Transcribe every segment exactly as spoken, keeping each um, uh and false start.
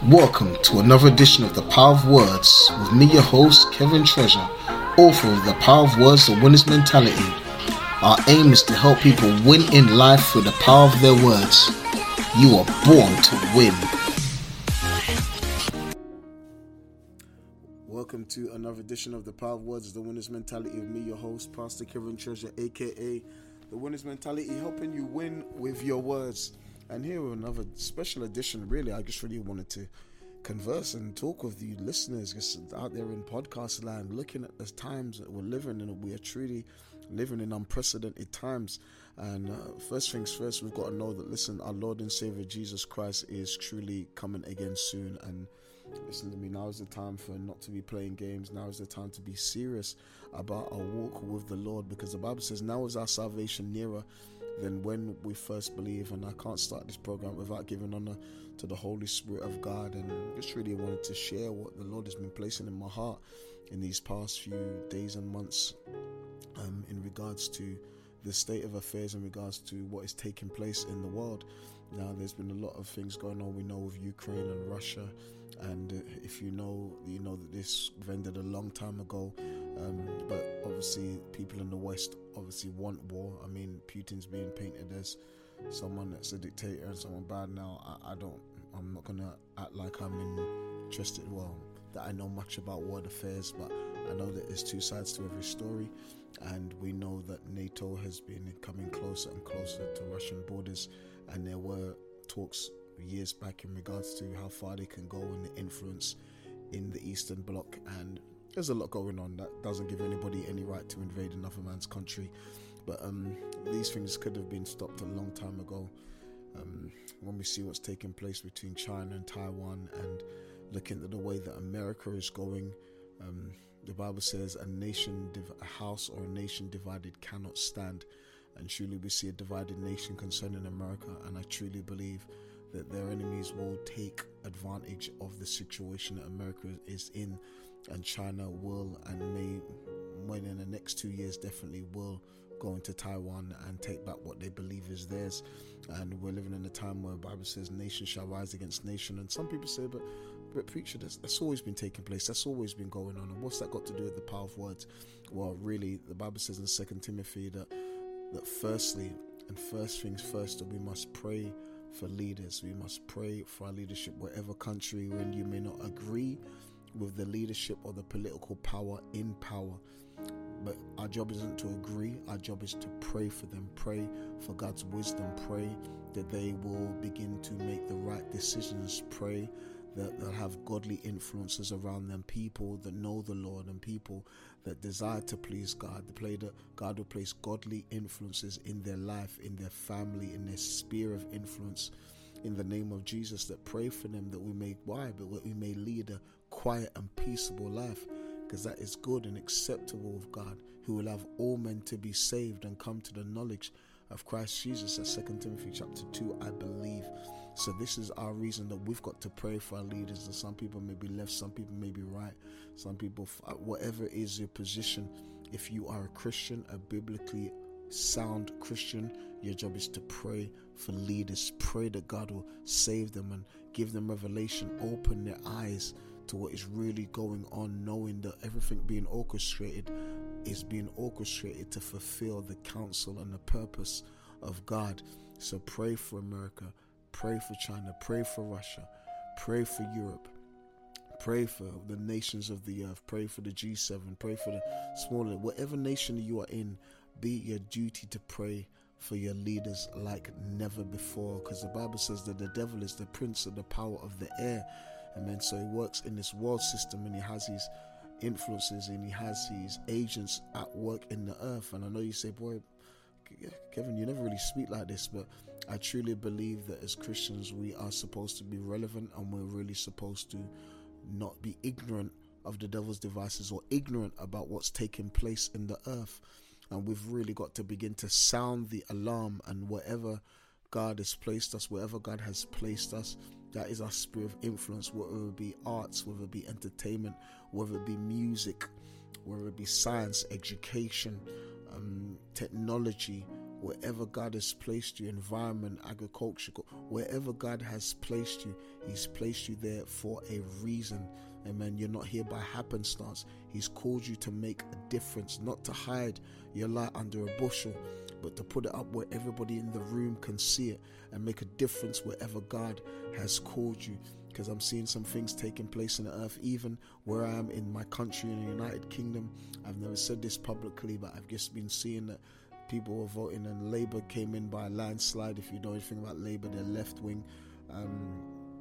Welcome to another edition of The Power of Words with me, your host, Kevin Treasure, author of The Power of Words, The Winner's Mentality. Our aim is to help people win in life through the power of their words. You are born to win. Welcome to another edition of The Power of Words, The Winner's Mentality with me, your host, Pastor Kevin Treasure, aka The Winner's Mentality, helping you win with your words. And here with another special edition. Really, I just really wanted to converse and talk with you listeners just out there in podcast land, looking at the times that we're living in. We are truly living in unprecedented times. And uh, first things first, we've got to know that, listen, our Lord and Savior Jesus Christ is truly coming again soon. And listen to me, now is the time for not to be playing games. Now is the time to be serious about our walk with the Lord, because the Bible says now is our salvation nearer than when we first believe. And I can't start this program without giving honor to the Holy Spirit of God, and just really wanted to share what the Lord has been placing in my heart in these past few days and months um, in regards to the state of affairs, in regards to what is taking place in the world. Now, there's been a lot of things going on, we know, with Ukraine and Russia, and uh, if you know, you know that this ended a long time ago, um, but obviously people in the West obviously want war. I mean, Putin's being painted as someone that's a dictator and someone bad. Now, I, I don't, I'm not going to act like I'm interested, well, that I know much about world affairs, but I know that there's two sides to every story, and we know that NATO has been coming closer and closer to Russian borders, and there were talks years back in regards to how far they can go in the influence in the Eastern Bloc, and there's a lot going on that doesn't give anybody any right to invade another man's country. But um, these things could have been stopped a long time ago. Um, when we see what's taking place between China and Taiwan, and looking at the way that America is going, um, the Bible says a nation, a house or a nation divided cannot stand. And truly we see a divided nation concerning America, and I truly believe that their enemies will take advantage of the situation that America is in, and China will and may, when in the next two years definitely will go into Taiwan and take back what they believe is theirs. And we're living in a time where the Bible says nation shall rise against nation, and some people say, but but preacher, that's, that's always been taking place, that's always been going on, and what's that got to do with the power of words? Well, really, the Bible says in Second Timothy that that firstly, and first things first, that we must pray for leaders. We must pray for our leadership, whatever country when you may not agree with the leadership or the political power in power. But our job isn't to agree, our job is to pray for them, pray for God's wisdom, pray that they will begin to make the right decisions, pray that they'll have godly influences around them, people that know the Lord and people that desire to please God. The play that God will place godly influences in their life, in their family, in their sphere of influence, in the name of Jesus, that pray for them, that we may, why? But that we may lead a quiet and peaceable life, because that is good and acceptable of God, who will have all men to be saved and come to the knowledge of Christ Jesus. At Second Timothy chapter two, I believe. So this is our reason that we've got to pray for our leaders. That some people may be left, some people may be right, some people, whatever is your position, if you are a Christian, a biblically sound Christian, your job is to pray for leaders. Pray that God will save them and give them revelation, open their eyes to what is really going on, knowing that everything being orchestrated is being orchestrated to fulfill the counsel and the purpose of God. So pray for America, pray for China, pray for Russia, pray for Europe, pray for the nations of the earth, pray for the G seven, pray for the smaller, whatever nation you are in, be your duty to pray for your leaders like never before, because the Bible says that the devil is the prince of the power of the air. Amen. So he works in this world system, and he has his influences and he has his agents at work in the earth. And I know you say, boy, Kevin, you never really speak like this, but I truly believe that as Christians we are supposed to be relevant, and we're really supposed to not be ignorant of the devil's devices or ignorant about what's taking place in the earth. And we've really got to begin to sound the alarm, and wherever God has placed us, wherever God has placed us, that is our sphere of influence, whether it be arts, whether it be entertainment, whether it be music, whether it be science, education, um, technology, wherever God has placed you, environment, agriculture, wherever God has placed you, He's placed you there for a reason. Amen. You're not here by happenstance. He's called you to make a difference, not to hide your light under a bushel, but to put it up where everybody in the room can see it and make a difference wherever God has called you. Because I'm seeing some things taking place in the earth, even where I am in my country, in the United Kingdom. I've never said this publicly, but I've just been seeing that people were voting, and Labour came in by a landslide. If you know anything about Labour, they're left wing. Um,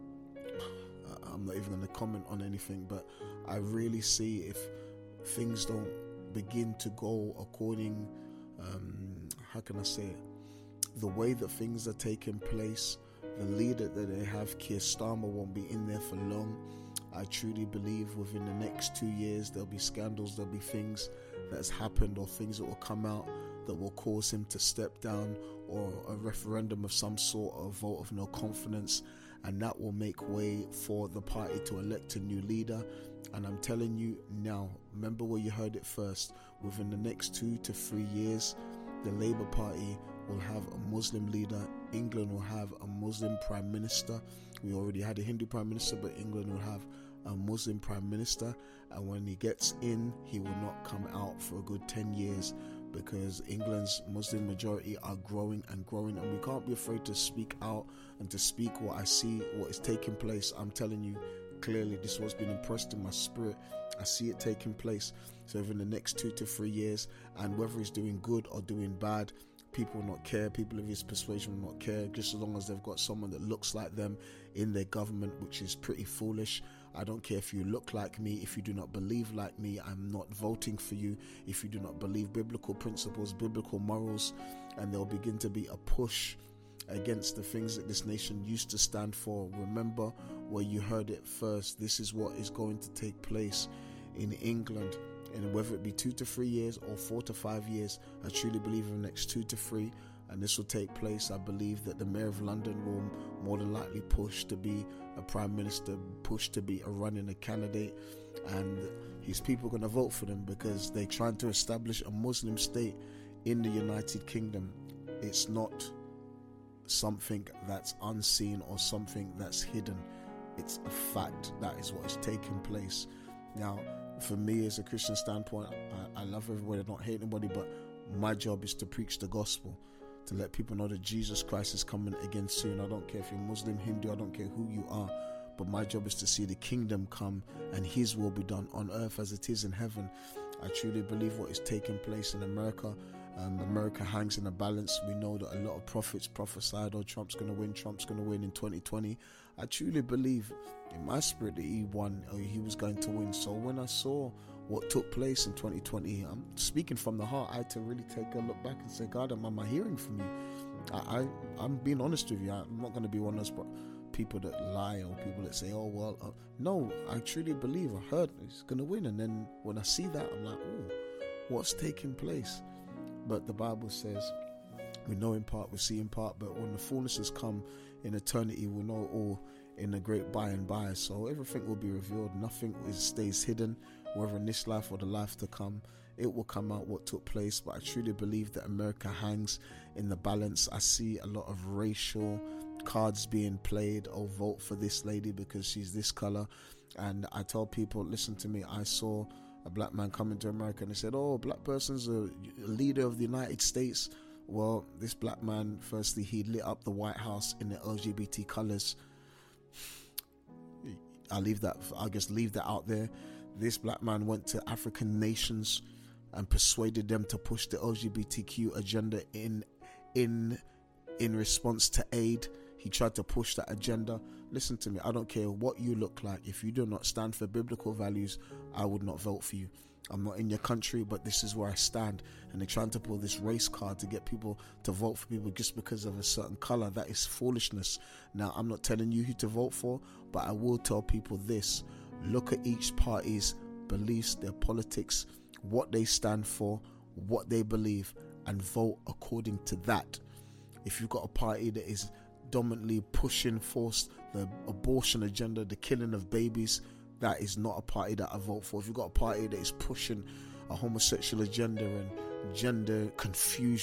I'm not even going to comment on anything, but I really see if things don't begin to go according, um, how can I say it, the way that things are taking place, the leader that they have, Keir Starmer, won't be in there for long. I truly believe within the next two years there'll be scandals, there'll be things that's happened or things that will come out that will cause him to step down, or a referendum of some sort, or a vote of no confidence, and that will make way for the party to elect a new leader. And I'm telling you now, remember where you heard it first, within the next two to three years, the Labour Party will have a Muslim leader. England will have a Muslim Prime Minister. We already had a Hindu Prime Minister, but England will have a Muslim Prime Minister. And when he gets in, he will not come out for a good ten years, because England's Muslim majority are growing and growing, and we can't be afraid to speak out and to speak what I see, what is taking place. I'm telling you clearly, this is what's been impressed in my spirit. I see it taking place. So within the next two to three years, and whether he's doing good or doing bad, people will not care. People of his persuasion will not care, just as long as they've got someone that looks like them in their government, which is pretty foolish. I don't care if you look like me. If you do not believe like me, I'm not voting for you. If you do not believe biblical principles, biblical morals, and there'll begin to be a push against the things that this nation used to stand for. Remember where you heard it first. This is what is going to take place in England. And whether it be two to three years or four to five years, I truly believe in the next two to three, and this will take place. I believe that the Mayor of London will more than likely push to be a Prime Minister, push to be a running a candidate, and his people are going to vote for them because they're trying to establish a Muslim state in the United Kingdom. It's not something that's unseen or something that's hidden. It's a fact. That is what is taking place. Now, for me, as a Christian standpoint, I, I love everybody, I don't hate anybody, but my job is to preach the gospel, to let people know that Jesus Christ is coming again soon. I don't care if you're Muslim, Hindu, I don't care who you are, but my job is to see the kingdom come and His will be done on earth as it is in heaven. I truly believe what is taking place in America. Um, America hangs in a balance. We know that a lot of prophets prophesied, oh, Trump's going to win, Trump's going to win in twenty twenty. I truly believe in my spirit that he won, or he was going to win. So when I saw what took place in twenty twenty, I'm speaking from the heart. I had to really take a look back and say, God, am I hearing from you? I, I, I'm being honest with you. I'm not going to be one of those people that lie or people that say, oh, well, uh, no, I truly believe, I heard he's going to win. And then when I see that, I'm like, oh, what's taking place? But the Bible says, we know in part, we see in part, but when the fullness has come in eternity, we'll know all in the great by and by. So everything will be revealed. Nothing is, stays hidden, whether in this life or the life to come. It will come out what took place. But I truly believe that America hangs in the balance. I see a lot of racial cards being played. Oh, vote for this lady because she's this color. And I tell people, listen to me, I saw a black man coming to America and they said, oh, black person's a leader of the United States. Well, this black man, firstly, he lit up the White House in the L G B T colors. I'll leave that, I'll just leave that out there. This black man went to African nations and persuaded them to push the L G B T Q agenda in, in, in response to aid. He tried to push that agenda. Listen to me, I don't care what you look like. If you do not stand for biblical values, I would not vote for you. I'm not in your country, but this is where I stand. And they're trying to pull this race card to get people to vote for people just because of a certain color. That is foolishness. Now, I'm not telling you who to vote for, but I will tell people this. Look at each party's beliefs, their politics, what they stand for, what they believe, and vote according to that. If you've got a party that is dominantly pushing forth the abortion agenda, the killing of babies, that is not a party that I vote for. If you've got a party that is pushing a homosexual agenda and gender confusion,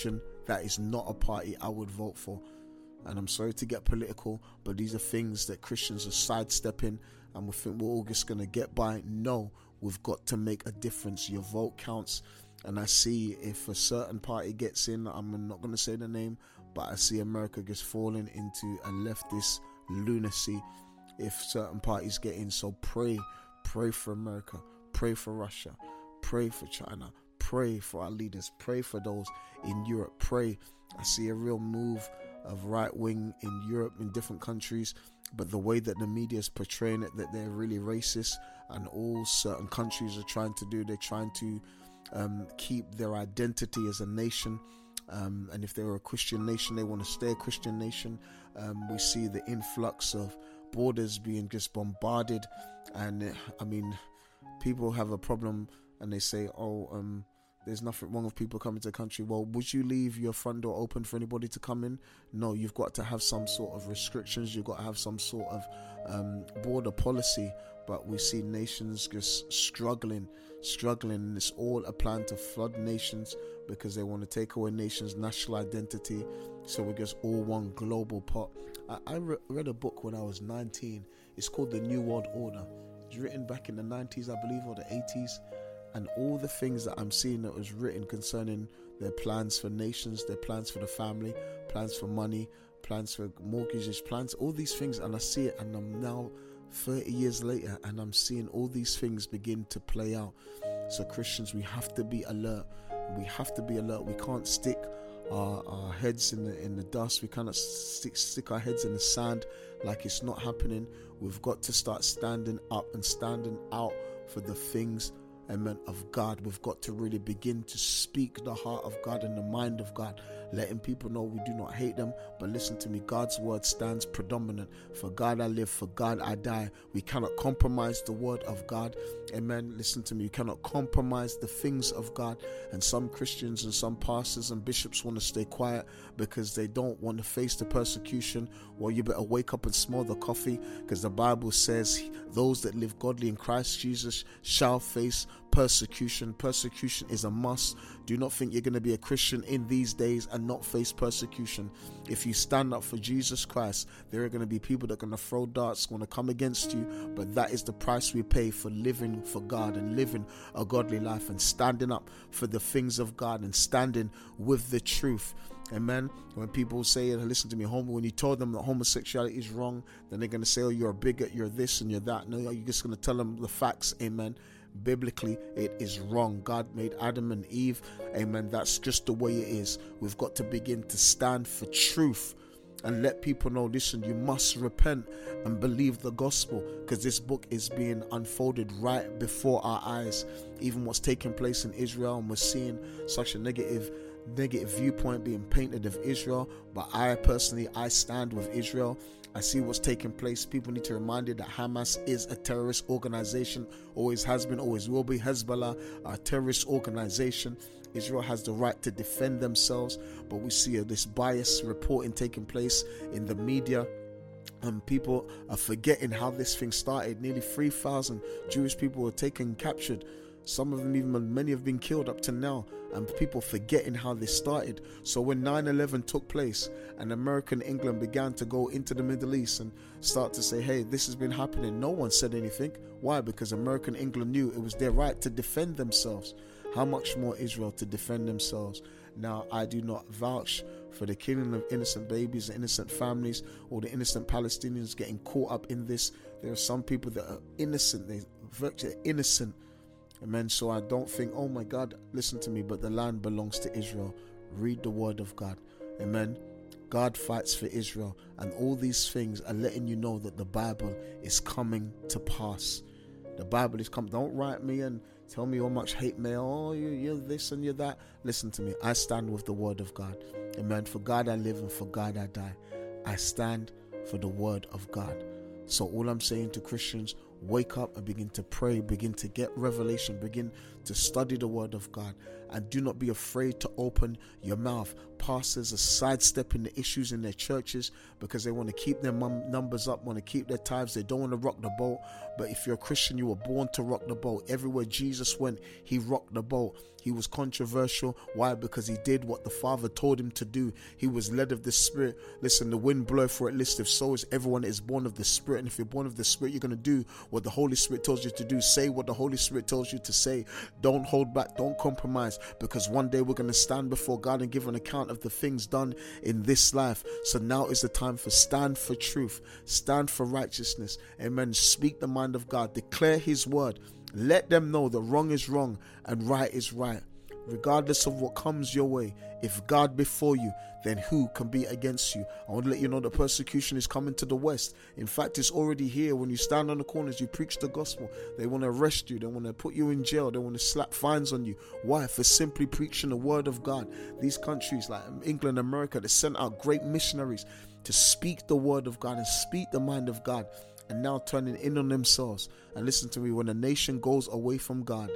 that is not a party I would vote for. And I'm sorry to get political, but these are things that Christians are sidestepping, and we think we're all just going to get by. No, we've got to make a difference. Your vote counts. And I see if a certain party gets in, I'm not going to say the name, but I see America just falling into a leftist lunacy if certain parties get in. So pray, pray for America, pray for Russia, pray for China, pray for our leaders, pray for those in Europe, pray. I see a real move of right wing in Europe, in different countries, but the way that the media is portraying it, that they're really racist, and all certain countries are trying to do, they're trying to um, keep their identity as a nation. Um, and if they were a Christian nation, they want to stay a Christian nation. Um, we see the influx of borders being just bombarded, and uh, I mean, people have a problem and they say, oh, um, there's nothing wrong with people coming to the country. Well, would you leave your front door open for anybody to come in? No, you've got to have some sort of restrictions. You've got to have some sort of um, border policy. But we see nations just struggling, struggling. And it's all a plan to flood nations because they want to take away nations' national identity. So we're just all one global pot. I, I re- read a book when I was nineteen. It's called The New World Order. It's written back in the nineties, I believe, or the eighties. And all the things that I'm seeing that was written concerning their plans for nations, their plans for the family, plans for money, plans for mortgages, plans, all these things. And I see it, and I'm now thirty years later, and I'm seeing all these things begin to play out. So Christians, we have to be alert. We have to be alert. We can't stick our, our heads in the in the dust. We cannot stick, stick our heads in the sand like it's not happening. We've got to start standing up and standing out for the things, amen, of God. We've got to really begin to speak the heart of God and the mind of God, letting people know we do not hate them. But listen to me, God's word stands predominant. For God I live, for God I die. We cannot compromise the word of God. Amen. Listen to me, you cannot compromise the things of God. And some Christians and some pastors and bishops want to stay quiet because they don't want to face the persecution. Well, you better wake up and smell the coffee, because the Bible says those that live godly in Christ Jesus shall face persecution. Persecution is a must. Do not think you're going to be a Christian in these days and not face persecution. If you stand up for Jesus Christ, there are going to be people that are going to throw darts, going to come against you, but that is the price we pay for living for God and living a godly life and standing up for the things of God and standing with the truth. Amen. When people say, listen to me, homo, when you told them that homosexuality is wrong, then they're going to say, oh, you're a bigot, you're this and you're that. No, you're just going to tell them the facts. Amen. Biblically, it is wrong. God made Adam and Eve. Amen. That's just the way it is. We've got to begin to stand for truth and let people know, listen, you must repent and believe the gospel, because this book is being unfolded right before our eyes. Even what's taking place in Israel, and we're seeing such a negative negative viewpoint being painted of Israel. But I personally, I stand with Israel. I see what's taking place. People need to remind you that Hamas is a terrorist organization, always has been, always will be. Hezbollah, a terrorist organization. Israel has the right to defend themselves, but we see uh, this bias reporting taking place in the media. And people are forgetting how this thing started. Nearly three thousand Jewish people were taken, captured. Some of them, even many, have been killed up to now, and people forgetting how this started. So when nine eleven took place and America and England began to go into the Middle East and start to say, hey, this has been happening, no one said anything. Why? Because America and England knew it was their right to defend themselves. How much more Israel to defend themselves? Now, I do not vouch for the killing of innocent babies, innocent families, or the innocent Palestinians getting caught up in this. There are some people that are innocent, they're virtually innocent. Amen. So I don't think, oh my God, listen to me, but the land belongs to Israel. Read the word of God. Amen. God fights for Israel, and all these things are letting you know that the Bible is coming to pass. The Bible is coming. Don't write me and tell me how much hate mail. Oh, you're, you're this and you're that. Listen to me. I stand with the word of God. Amen. For God I live and for God I die. I stand for the word of God. So all I'm saying to Christians, wake up and begin to pray, begin to get revelation, begin to study the word of God, and do not be afraid to open your mouth. Pastors are sidestepping the issues in their churches because they want to keep their mum numbers up, want to keep their tithes. They don't want to rock the boat. But if you're a Christian, you were born to rock the boat. Everywhere Jesus went, he rocked the boat. He was controversial. Why? Because he did what the Father told him to do. He was led of the Spirit. Listen, the wind blow for it list. If so is everyone that is born of the Spirit. And if you're born of the Spirit, you're going to do what the Holy Spirit tells you to do. Say what the Holy Spirit tells you to say. Don't hold back. Don't compromise. Because one day we're going to stand before God and give an account of the things done in this life. So now is the time for stand for truth. Stand for righteousness. Amen. Speak the mind of God. Declare his word. Let them know that wrong is wrong and right is right. Regardless of what comes your way, if God before you, then who can be against you? I want to let you know that persecution is coming to the west. In fact, it's already here. When you stand on the corners, you preach the gospel. They want to arrest you. They want to put you in jail. They want to slap fines on you. Why? For simply preaching the word of God. These countries like England, America, they sent out great missionaries to speak the word of God and speak the mind of God, and now turning in on themselves. And listen to me, when a nation goes away from God,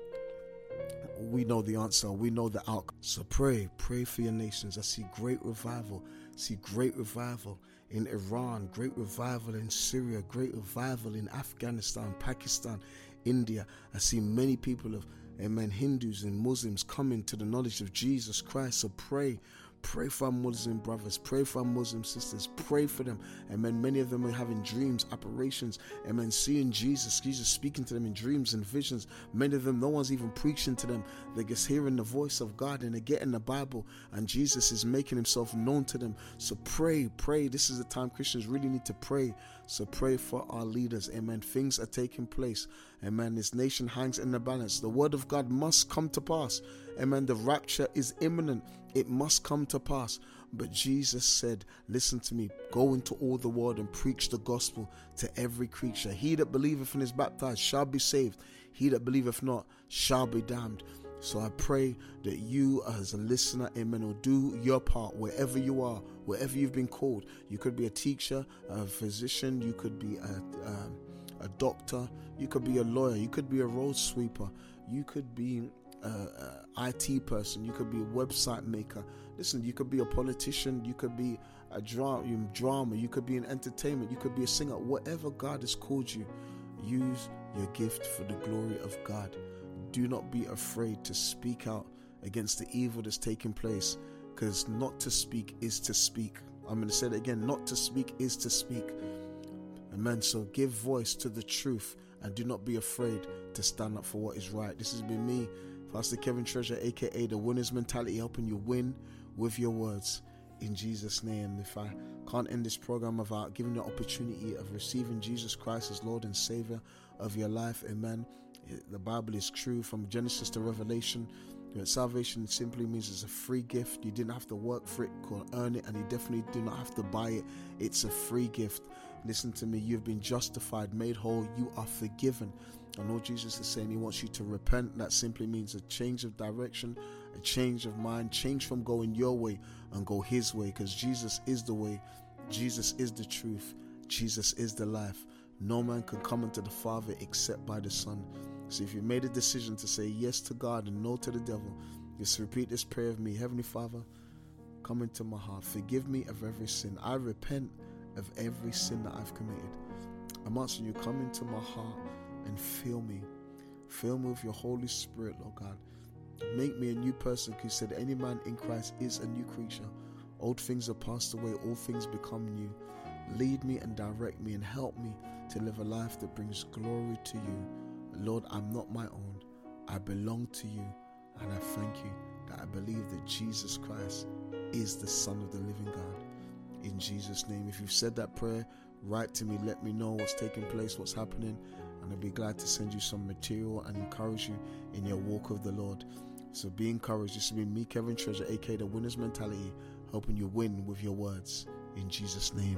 we know the answer. We know the outcome. So pray, pray for your nations. I see great revival. I see great revival in Iran, great revival in Syria, great revival in Afghanistan, Pakistan, India. I see many people of, amen, Hindus and Muslims coming to the knowledge of Jesus Christ. So pray. Pray for our Muslim brothers. Pray for our Muslim sisters. Pray for them. Amen. Many of them are having dreams, apparitions. Amen. Seeing Jesus. Jesus speaking to them in dreams and visions. Many of them, no one's even preaching to them. They're just hearing the voice of God and they're getting the Bible. And Jesus is making himself known to them. So pray, pray. This is the time Christians really need to pray. So pray for our leaders. Amen. Things are taking place. Amen. This nation hangs in the balance. The word of God must come to pass. Amen. The rapture is imminent. It must come to pass. But Jesus said, listen to me, go into all the world and preach the gospel to every creature. He that believeth and is baptized shall be saved. He that believeth not shall be damned. So I pray that you as a listener, amen, will do your part wherever you are, wherever you've been called. You could be a teacher, a physician, you could be a, um, a doctor, you could be a lawyer, you could be a road sweeper, you could be a, a I T person, you could be a website maker. Listen, you could be a politician, you could be a drama, drama, you could be in entertainment, you could be a singer. Whatever God has called you, use your gift for the glory of God. Do not be afraid to speak out against the evil that's taking place, because not to speak is to speak. I'm going to say that again. Not to speak is to speak. Amen. So give voice to the truth and do not be afraid to stand up for what is right. This has been me, Pastor Kevin Treasure, aka The Winner's Mentality, helping you win with your words in Jesus' name. If I can't end this program without giving you the opportunity of receiving Jesus Christ as Lord and Savior of your life, amen. The Bible is true from Genesis to Revelation. Salvation simply means it's a free gift. You didn't have to work for it or earn it, and you definitely do not have to buy it. It's a free gift. Listen to me, you've been justified, made whole, you are forgiven. I know Jesus is saying he wants you to repent. That simply means a change of direction, a change of mind, change from going your way and go his way, because Jesus is the way, Jesus is the truth, Jesus is the life. No man can come unto the Father except by the Son. So if you made a decision to say yes to God and no to the devil, just repeat this prayer of me. Heavenly Father, come into my heart. Forgive me of every sin. I repent of every sin that I've committed. I'm asking you, come into my heart and fill me. Fill me with your Holy Spirit, Lord God. Make me a new person, because you said any man in Christ is a new creature. Old things are passed away, all things become new. Lead me and direct me and help me to live a life that brings glory to you. Lord, I'm not my own. I belong to you, and I thank you that I believe that Jesus Christ is the Son of the living God. In Jesus' name, if you've said that prayer, write to me, let me know what's taking place, what's happening, and I'll be glad to send you some material and encourage you in your walk of the Lord. So be encouraged. This has been me, Kevin Treasure, aka The Winner's Mentality, helping you win with your words. In Jesus' name.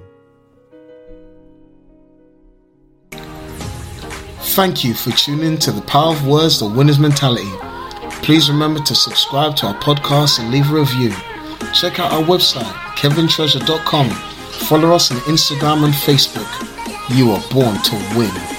Thank you for tuning to the Power of Words, The Winner's Mentality. Please remember to subscribe to our podcast and leave a review. Check out our website, kevin treasure dot com. Follow us on Instagram and Facebook. You are born to win.